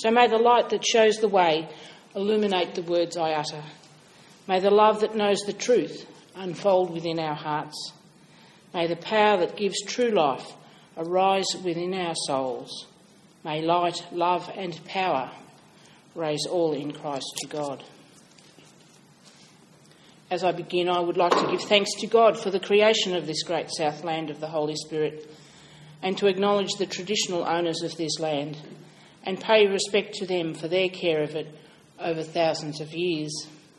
So may the light that shows the way illuminate the words I utter. May the love that knows the truth unfold within our hearts. May the power that gives true life arise within our souls. May light, love and power raise all in Christ to God. As I begin, I would like to give thanks to God for the creation of this great south land of the Holy Spirit, and to acknowledge the traditional owners of this land and pay respect to them for their care of it over thousands of years.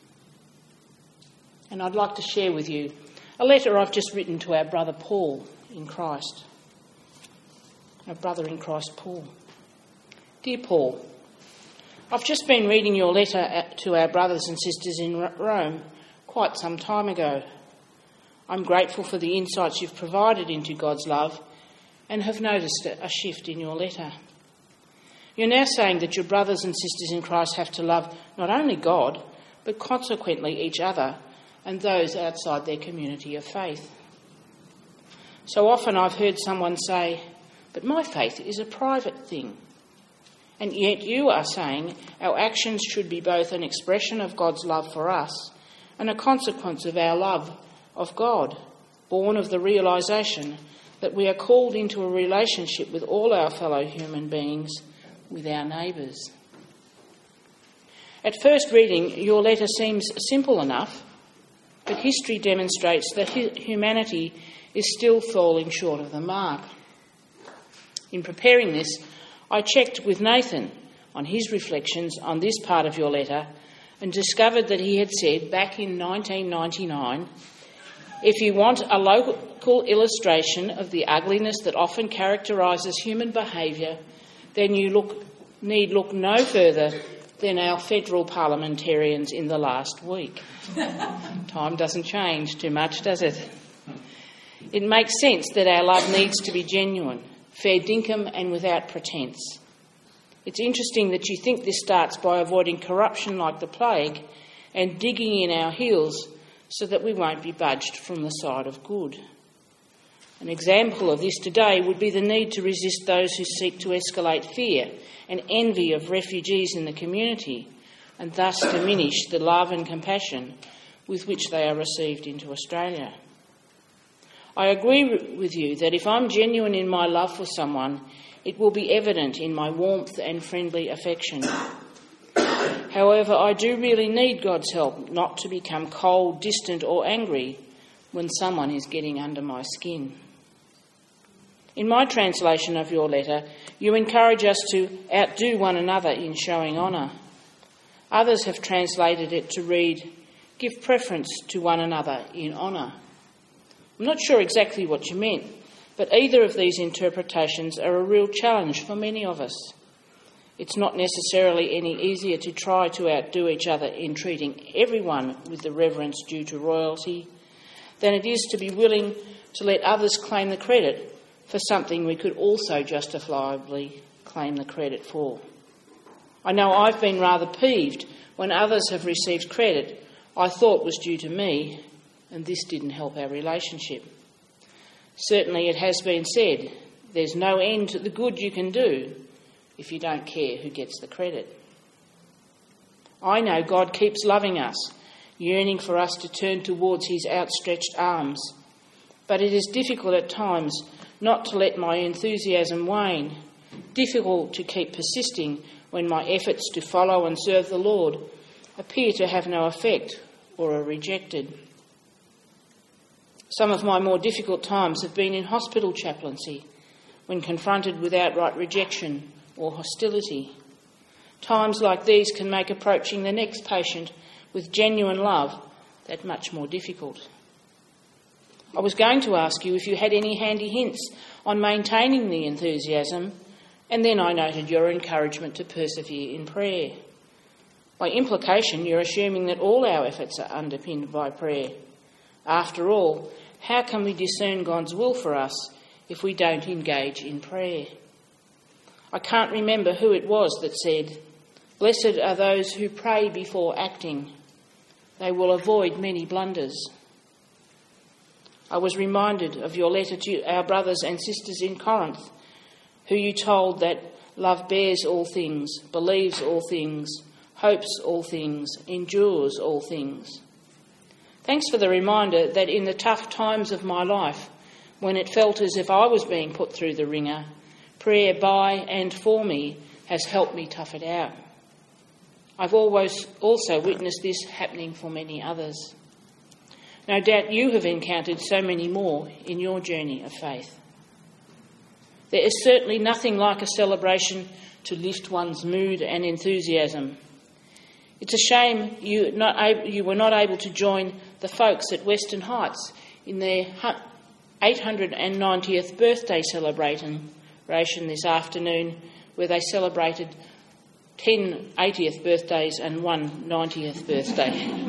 And I'd like to share with you a letter I've just written to our brother Paul in Christ. Our brother in Christ, Paul. Dear Paul, I've just been reading your letter to our brothers and sisters in Rome quite some time ago. I'm grateful for the insights you've provided into God's love and have noticed a shift in your letter. You're now saying that your brothers and sisters in Christ have to love not only God, but consequently each other and those outside their community of faith. So often I've heard someone say, but my faith is a private thing. And yet you are saying our actions should be both an expression of God's love for us and a consequence of our love of God, born of the realisation that we are called into a relationship with all our fellow human beings, with our neighbours. At first reading, your letter seems simple enough, but history demonstrates that humanity is still falling short of the mark. In preparing this, I checked with Nathan on his reflections on this part of your letter and discovered that he had said back in 1999, if you want a local illustration of the ugliness that often characterises human behaviour, then you need look no further than our federal parliamentarians in the last week. Time doesn't change too much, does it? It makes sense that our love needs to be genuine, fair dinkum and without pretence. It's interesting that you think this starts by avoiding corruption like the plague and digging in our heels so that we won't be budged from the side of good. An example of this today would be the need to resist those who seek to escalate fear and envy of refugees in the community and thus diminish the love and compassion with which they are received into Australia. I agree with you that if I'm genuine in my love for someone, it will be evident in my warmth and friendly affection. However, I do really need God's help not to become cold, distant or angry when someone is getting under my skin. In my translation of your letter, you encourage us to outdo one another in showing honour. Others have translated it to read, give preference to one another in honour. I'm not sure exactly what you meant, but either of these interpretations are a real challenge for many of us. It's not necessarily any easier to try to outdo each other in treating everyone with the reverence due to royalty than it is to be willing to let others claim the credit for something we could also justifiably claim the credit for. I know I've been rather peeved when others have received credit I thought was due to me, and this didn't help our relationship. Certainly it has been said, there's no end to the good you can do if you don't care who gets the credit. I know God keeps loving us, yearning for us to turn towards his outstretched arms, but it is difficult at times not to let my enthusiasm wane, difficult to keep persisting when my efforts to follow and serve the Lord appear to have no effect or are rejected. Some of my more difficult times have been in hospital chaplaincy, when confronted with outright rejection or hostility. Times like these can make approaching the next patient with genuine love that much more difficult. I was going to ask you if you had any handy hints on maintaining the enthusiasm, and then I noted your encouragement to persevere in prayer. By implication, you're assuming that all our efforts are underpinned by prayer. After all, how can we discern God's will for us if we don't engage in prayer? I can't remember who it was that said, "Blessed are those who pray before acting. They will avoid many blunders." I was reminded of your letter to our brothers and sisters in Corinth, who you told that Love bears all things, believes all things, hopes all things, endures all things. Thanks for the reminder that in the tough times of my life, when it felt as if I was being put through the ringer, prayer by and for me has helped me tough it out. I've always also witnessed this happening for many others. No doubt you have encountered so many more in your journey of faith. There is certainly nothing like a celebration to lift one's mood and enthusiasm. It's a shame you were not able to join the folks at Western Heights in their 890th birthday celebration this afternoon, where they celebrated 10 80th birthdays and 1 90th birthday.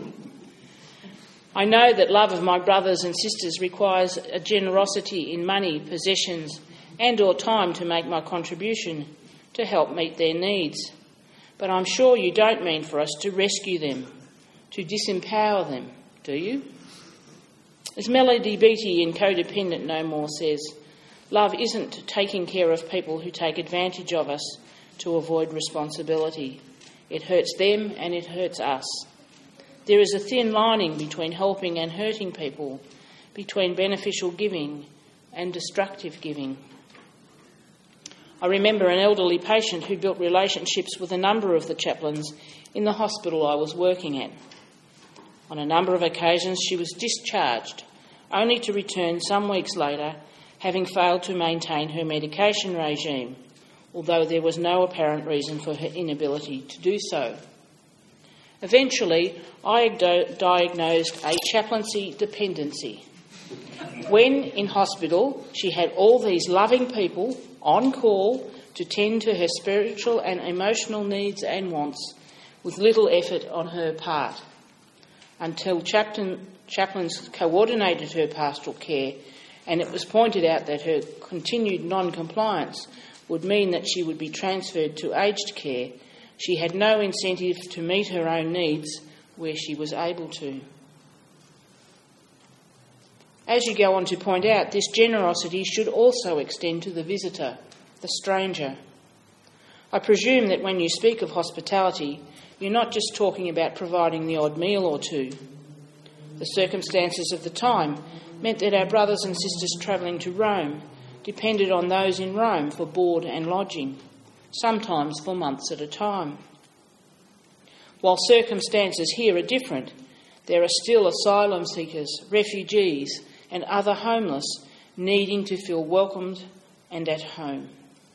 I know that love of my brothers and sisters requires a generosity in money, possessions, and or time to make my contribution to help meet their needs. But I'm sure you don't mean for us to rescue them, to disempower them, do you? As Melody Beattie in Codependent No More says, love isn't taking care of people who take advantage of us to avoid responsibility. It hurts them and it hurts us. There is a thin lining between helping and hurting people, between beneficial giving and destructive giving. I remember an elderly patient who built relationships with a number of the chaplains in the hospital I was working at. On a number of occasions she was discharged, only to return some weeks later, having failed to maintain her medication regime, although there was no apparent reason for her inability to do so. Eventually, I diagnosed a chaplaincy dependency. When in hospital, she had all these loving people on call to tend to her spiritual and emotional needs and wants with little effort on her part, until chaplains coordinated her pastoral care, and it was pointed out that her continued non-compliance would mean that she would be transferred to aged care. She had no incentive to meet her own needs where she was able to. As you go on to point out, this generosity should also extend to the visitor, the stranger. I presume that when you speak of hospitality, you're not just talking about providing the odd meal or two. The circumstances of the time meant that our brothers and sisters travelling to Rome depended on those in Rome for board and lodging, sometimes for months at a time. While circumstances here are different, there are still asylum seekers, refugees, and other homeless needing to feel welcomed and at home.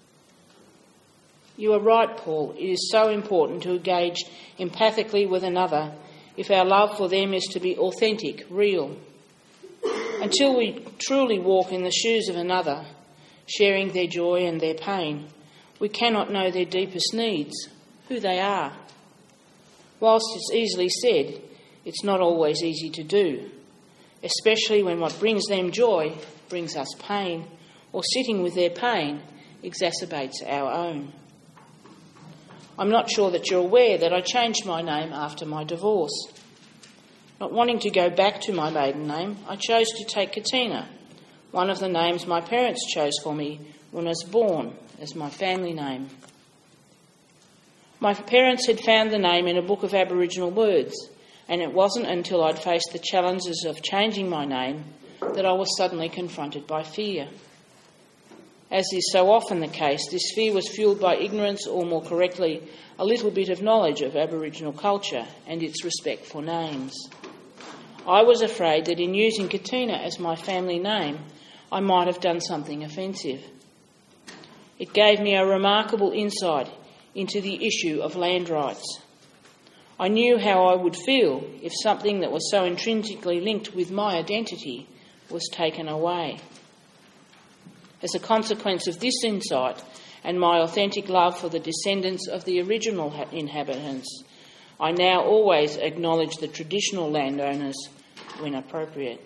You are right, Paul. It is so important to engage empathically with another if our love for them is to be authentic, real. Until we truly walk in the shoes of another, sharing their joy and their pain, we cannot know their deepest needs, who they are. Whilst it's easily said, it's not always easy to do, especially when what brings them joy brings us pain, or sitting with their pain exacerbates our own. I'm not sure that you're aware that I changed my name after my divorce. Not wanting to go back to my maiden name, I chose to take Katina, one of the names my parents chose for me when I was born, as my family name. My parents had found the name in a book of Aboriginal words, and it wasn't until I'd faced the challenges of changing my name that I was suddenly confronted by fear. As is so often the case, this fear was fuelled by ignorance, or more correctly, a little bit of knowledge of Aboriginal culture and its respect for names. I was afraid that in using Katina as my family name, I might have done something offensive. It gave me a remarkable insight into the issue of land rights. I knew how I would feel if something that was so intrinsically linked with my identity was taken away. As a consequence of this insight and my authentic love for the descendants of the original inhabitants, I now always acknowledge the traditional landowners when appropriate.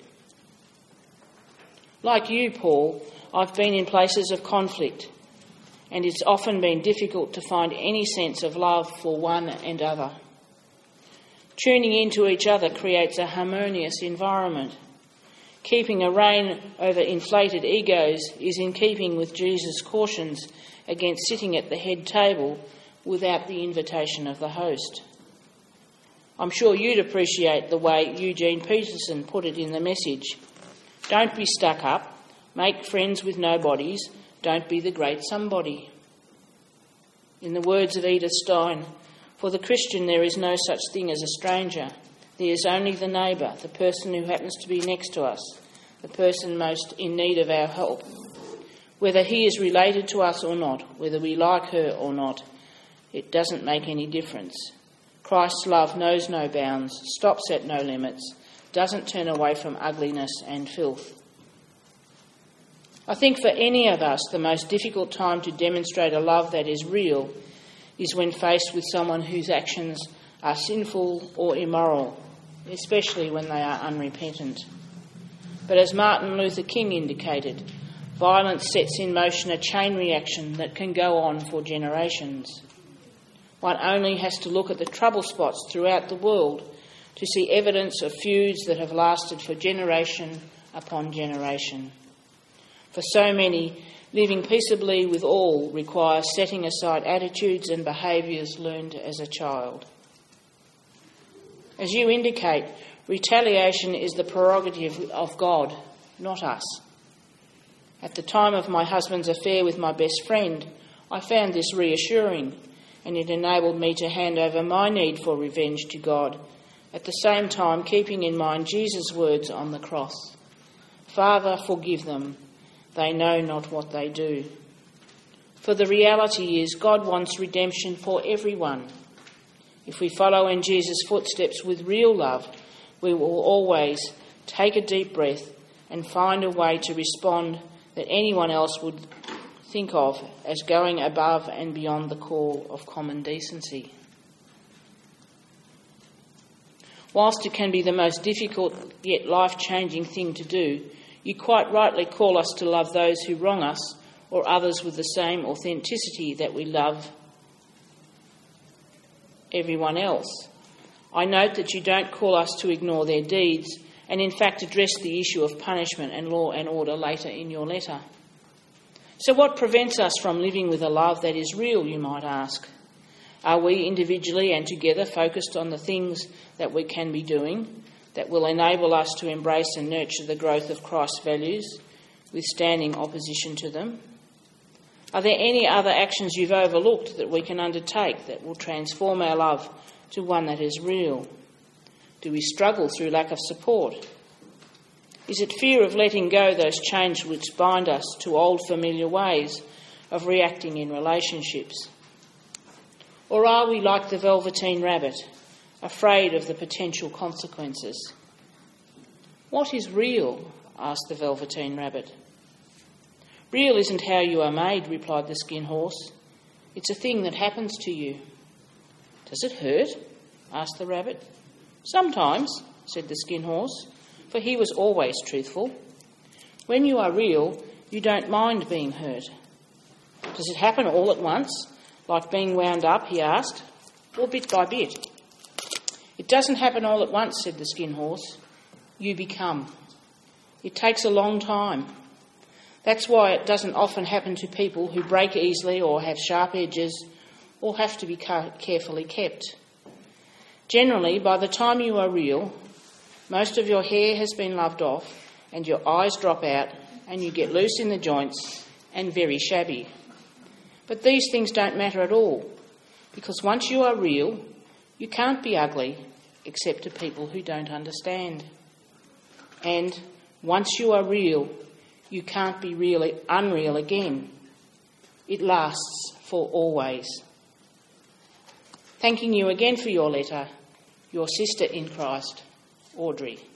Like you, Paul, I've been in places of conflict, and it's often been difficult to find any sense of love for one and other. Tuning into each other creates a harmonious environment. Keeping a rein over inflated egos is in keeping with Jesus' cautions against sitting at the head table without the invitation of the host. I'm sure you'd appreciate the way Eugene Peterson put it in the message. Don't be stuck up, make friends with nobodies, don't be the great somebody. In the words of Edith Stein, for the Christian there is no such thing as a stranger. There is only the neighbour, the person who happens to be next to us, the person most in need of our help. Whether he is related to us or not, whether we like her or not, it doesn't make any difference. Christ's love knows no bounds, stops at no limits, doesn't turn away from ugliness and filth. I think for any of us, the most difficult time to demonstrate a love that is real is when faced with someone whose actions are sinful or immoral, especially when they are unrepentant. But as Martin Luther King indicated, violence sets in motion a chain reaction that can go on for generations. One only has to look at the trouble spots throughout the world to see evidence of feuds that have lasted for generation upon generation. For so many, living peaceably with all requires setting aside attitudes and behaviours learned as a child. As you indicate, retaliation is the prerogative of God, not us. At the time of my husband's affair with my best friend, I found this reassuring, and it enabled me to hand over my need for revenge to God, at the same time keeping in mind Jesus' words on the cross. Father, forgive them. They know not what they do. For the reality is, God wants redemption for everyone. If we follow in Jesus' footsteps with real love, we will always take a deep breath and find a way to respond that anyone else would think of as going above and beyond the call of common decency. Whilst it can be the most difficult yet life-changing thing to do, you quite rightly call us to love those who wrong us or others with the same authenticity that we love everyone else. I note that you don't call us to ignore their deeds and in fact address the issue of punishment and law and order later in your letter. So what prevents us from living with a love that is real, you might ask? Are we individually and together focused on the things that we can be doing that will enable us to embrace and nurture the growth of Christ's values, withstanding opposition to them? Are there any other actions you've overlooked that we can undertake that will transform our love to one that is real? Do we struggle through lack of support? Is it fear of letting go those chains which bind us to old familiar ways of reacting in relationships? Or are we like the Velveteen Rabbit, afraid of the potential consequences? What is real? Asked the Velveteen Rabbit. Real isn't how you are made, replied the Skin Horse. It's a thing that happens to you. Does it hurt? Asked the Rabbit. Sometimes, said the Skin Horse, for he was always truthful. When you are real, you don't mind being hurt. Does it happen all at once, like being wound up, he asked, or bit by bit? It doesn't happen all at once, said the Skin Horse. You become. It takes a long time. That's why it doesn't often happen to people who break easily or have sharp edges or have to be carefully kept. Generally, by the time you are real, most of your hair has been loved off and your eyes drop out and you get loose in the joints and very shabby. But these things don't matter at all, because once you are real, you can't be ugly except to people who don't understand. And once you are real, you can't be really unreal again. It lasts for always. Thanking you again for your letter, your sister in Christ, Audrey.